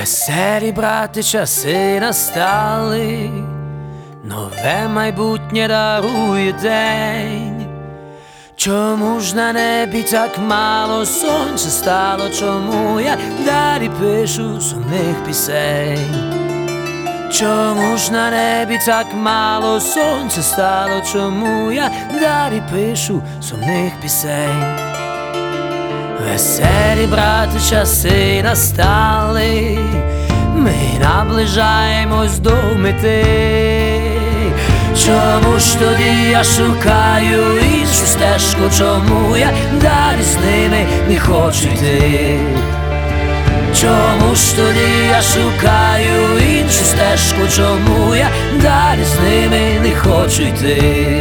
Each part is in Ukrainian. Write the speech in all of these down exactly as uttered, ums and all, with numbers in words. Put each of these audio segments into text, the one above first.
Веселі, брати, часи настали, нове майбутнє дарує день. Чому ж на небі так мало сонця стало? Чому я далі пишу сумних пісень? Чому ж на небі так мало сонця стало? Чому я далі пишу сумних пісень? Веселі, брати, часи настали, ми наближаємось до мети. Чому ж тоді я шукаю іншу стежку? Чому я далі з ними не хочу йти? Чому ж тоді я шукаю іншу стежку? Чому я далі з ними не хочу йти?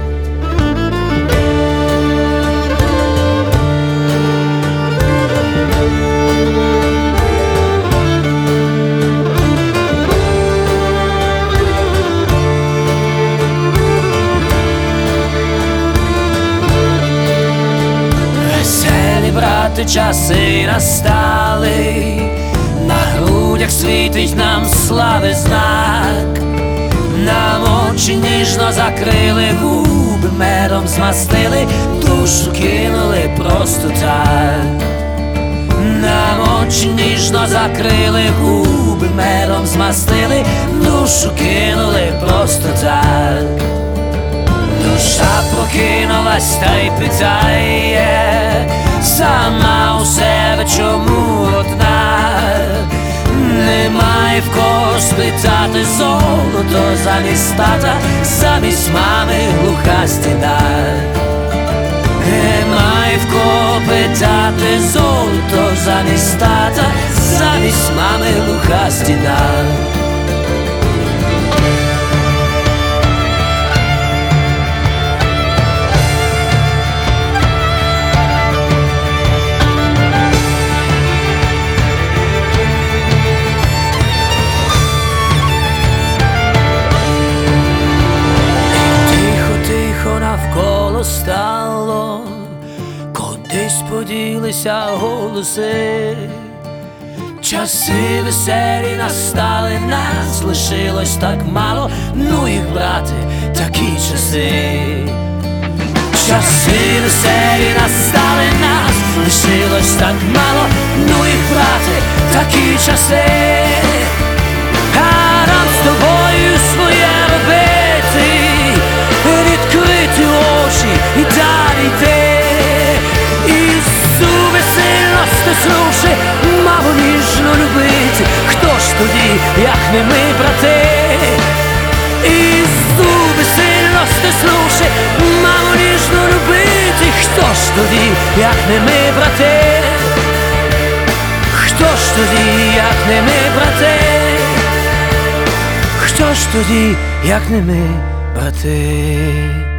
Брати, часи настали, на грудях світить нам слави знак. Нам очі ніжно закрили, губи медом змастили, душу кинули просто так. Нам очі ніжно закрили, губи медом змастили, душу кинули просто так. Душа прокинулась та й питає сама у себе, чому одна? Немає в кого спитати, золото замість тата, замість мами глуха стіна. Немає в кого питати, золото замість тата, замість мами глуха стіна. Навколо стало, кудись поділися голоси. Часи веселі настали, нас лишилось так мало, ну їх, брати, такі часи. Часи веселі настали, нас лишилось так мало, ну їх, брати, такі часи. А нам з тобою своє робити, відкрити очі і далі йти. Ісу весело стиснувши, маму ніжно любити. Хто ж тоді, як не ми, брати? Ісу весело стиснувши, маму ніжно любити. Хто ж тоді, як не ми, брати? Хто ж тоді, як не ми, брати? Хто ж тоді, як не ми, брати?